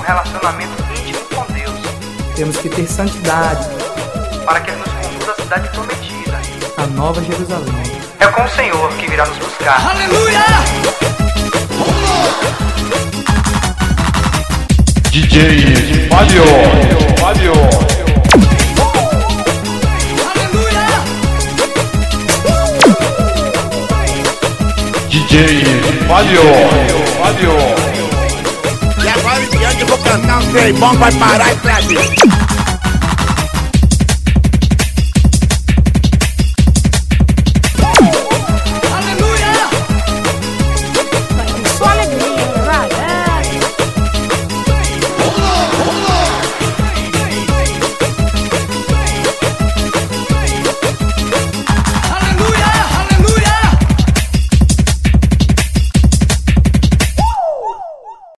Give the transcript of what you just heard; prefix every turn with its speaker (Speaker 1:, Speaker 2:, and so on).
Speaker 1: relacionamento íntimo com Deus.
Speaker 2: Temos que ter santidade
Speaker 1: para que Ele nos conduz à cidade prometida,
Speaker 2: a Nova Jerusalém.
Speaker 1: É com o Senhor que virá nos buscar.
Speaker 3: Aleluia!
Speaker 4: DJ Fábio.
Speaker 3: Aleluia!
Speaker 4: DJ Fábio.
Speaker 5: E agora em diante eu vou cantar um trem bom, vai parar e trazer.